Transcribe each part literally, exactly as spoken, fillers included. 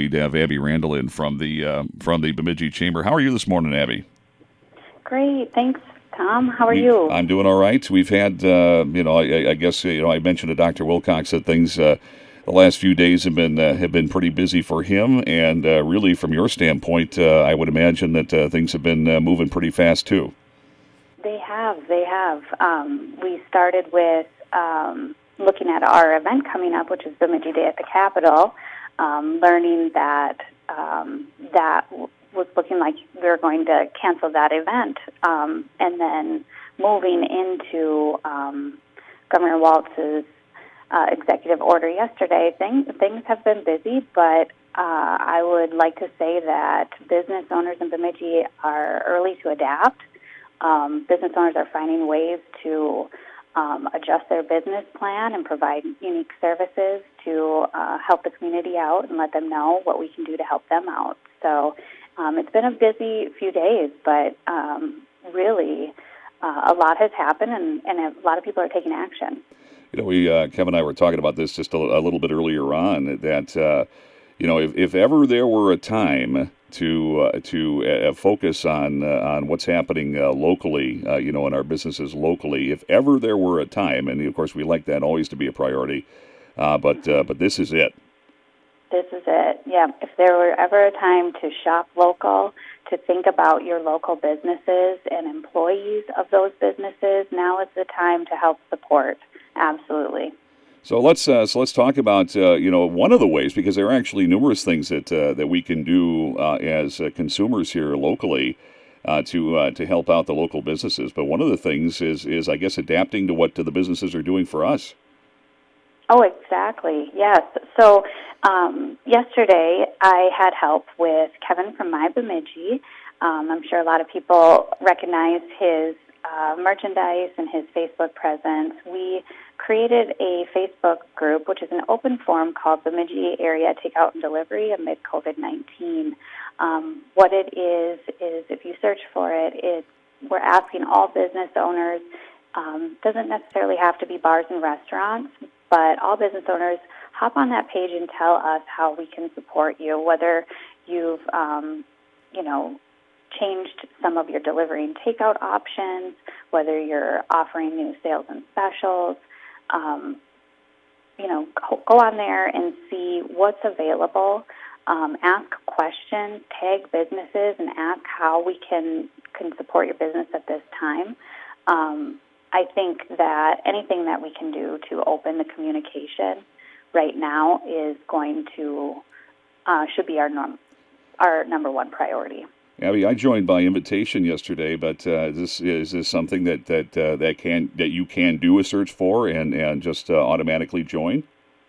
we'd have Abby Randall in from the uh, from the Bemidji Chamber. How are you this morning, Abby? Great, thanks, Tom. How are we, you? I'm doing all right. We've had, uh, you know, I, I guess you know, I mentioned to Doctor Wilcox that things uh, the last few days have been uh, have been pretty busy for him, and uh, really, from your standpoint, uh, I would imagine that uh, things have been uh, moving pretty fast too. They have. They have. Um, we started with um, looking at our event coming up, which is Bemidji Day at the Capitol, um, learning that um, that w- was looking like we were going to cancel that event, um, and then moving into um, Governor Walz's uh, executive order yesterday. Things things have been busy, but uh, I would like to say that business owners in Bemidji are early to adapt. Um, business owners are finding ways to um, adjust their business plan and provide unique services to uh, help the community out and let them know what we can do to help them out. So um, it's been a busy few days, but um, really uh, a lot has happened, and, and a lot of people are taking action. You know, we uh, Kevin and I were talking about this just a, a little bit earlier on, that uh, you know, if, if ever there were a time to uh, to uh, focus on uh, on what's happening uh, locally, uh, you know, in our businesses locally, if ever there were a time, and of course we like that always to be a priority, uh, but uh, but this is it. This is it. Yeah. If there were ever a time to shop local, to think about your local businesses and employees of those businesses, now is the time to help support. Absolutely. So let's uh, so let's talk about uh, you know, one of the ways, because there are actually numerous things that uh, that we can do uh, as uh, consumers here locally uh, to uh, to help out the local businesses. But one of the things is is I guess adapting to what the businesses are doing for us. Oh, exactly. Yes. So um, yesterday I had help with Kevin from My Bemidji. Um, I'm sure a lot of people recognize his uh, merchandise and his Facebook presence. We created a Facebook group, which is an open forum called Bemidji Area Takeout and Delivery amid COVID nineteen. Um, what it is, is if you search for it, it's, we're asking all business owners, um, doesn't necessarily have to be bars and restaurants, but all business owners, hop on that page and tell us how we can support you, whether you've, um, you know, changed some of your delivery and takeout options, whether you're offering new sales and specials. Um, you know, go, go on there and see what's available. Um, ask questions, tag businesses, and ask how we can, can support your business at this time. Um, I think that anything that we can do to open the communication right now is going to, uh, should be our norm, our number one priority. Abby, I joined by invitation yesterday, but uh, is this is this something that that uh, that can that you can do a search for and and just uh, automatically join?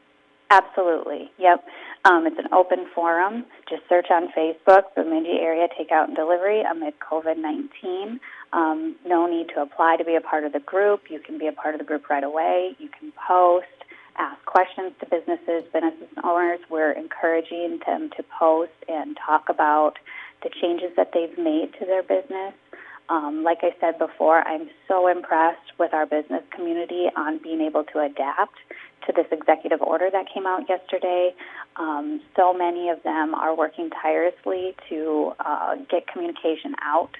Absolutely. Yep. Um, it's an open forum. Just search on Facebook, Bemidji Area Takeout and Delivery amid COVID nineteen. Um, no need to apply to be a part of the group. You can be a part of the group right away. You can post, ask questions to businesses, business owners. We're encouraging them to post and talk about the changes that they've made to their business. Um, like I said before, I'm so impressed with our business community on being able to adapt to this executive order that came out yesterday. Um, so many of them are working tirelessly to uh, get communication out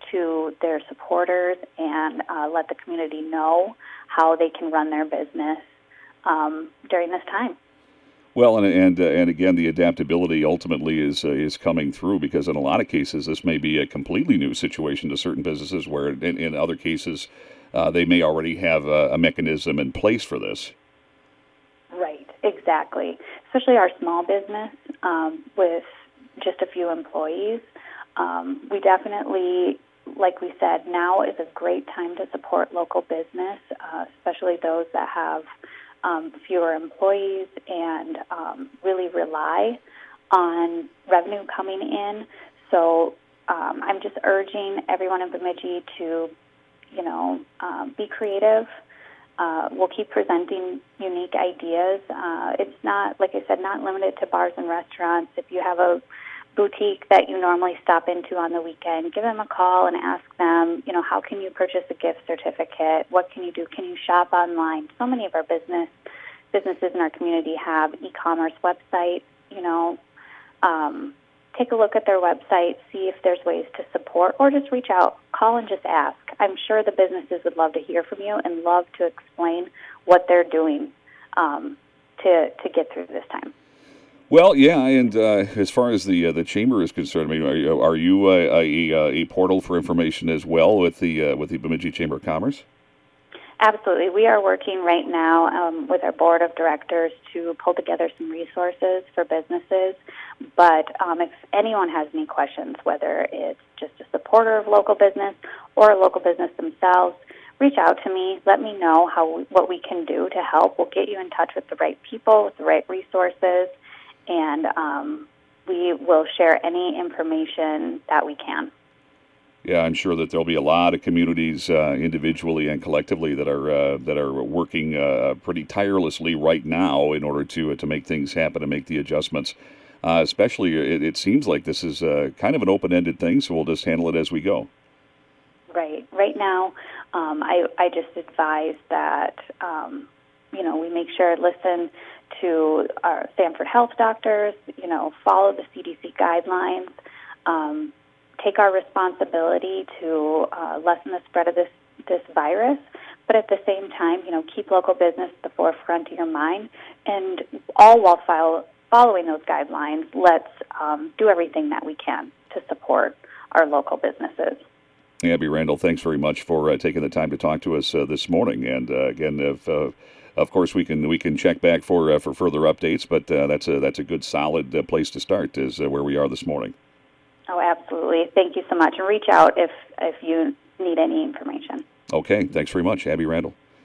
to their supporters and uh, let the community know how they can run their business um, during this time. Well, and and uh, and again, the adaptability ultimately is uh, is coming through, because in a lot of cases, this may be a completely new situation to certain businesses, where in, in other cases, uh, they may already have a, a mechanism in place for this. Right, exactly. Especially our small business um, with just a few employees. Um, we definitely, like we said, now is a great time to support local business, uh, especially those that have Um, fewer employees and um, really rely on revenue coming in. So um, I'm just urging everyone in Bemidji to, you know, um, be creative. Uh, we'll keep presenting unique ideas. Uh, it's not, like I said, not limited to bars and restaurants. If you have a boutique that you normally stop into on the weekend, give them a call and ask them, you know, how can you purchase a gift certificate? What can you do? Can you shop online? So many of our business businesses in our community have e-commerce websites. You know, um, take a look at their website, see if there's ways to support, or just reach out, call and just ask. I'm sure the businesses would love to hear from you and love to explain what they're doing um, to to get through this time. Well, yeah, and uh, as far as the uh, the chamber is concerned, I mean, are you, are you a, a, a portal for information as well with the uh, with the Bemidji Chamber of Commerce? Absolutely. We are working right now um, with our board of directors to pull together some resources for businesses. But um, if anyone has any questions, whether it's just a supporter of local business or a local business themselves, reach out to me. Let me know how what we can do to help. We'll get you in touch with the right people, with the right resources, and um, we will share any information that we can. Yeah, I'm sure that there'll be a lot of communities, uh, individually and collectively, that are uh, that are working uh, pretty tirelessly right now in order to uh, to make things happen and make the adjustments. Uh, especially, it, it seems like this is uh, kind of an open-ended thing, so we'll just handle it as we go. Right. Right now, um, I I just advise that um, you know we make sure listen to our Sanford Health doctors. You know, follow the C D C guidelines. Um, take our responsibility to uh, lessen the spread of this, this virus, but at the same time, you know, keep local business at the forefront of your mind, and all while follow, following those guidelines, let's um, do everything that we can to support our local businesses. Abby Randall, thanks very much for uh, taking the time to talk to us uh, this morning. And uh, again, if, uh, of course, we can we can check back for uh, for further updates, but uh, that's a that's a good solid uh, place to start. Is uh, where we are this morning. Oh, absolutely. Thank you so much. And reach out if, if you need any information. Okay. Thanks very much, Abby Randall.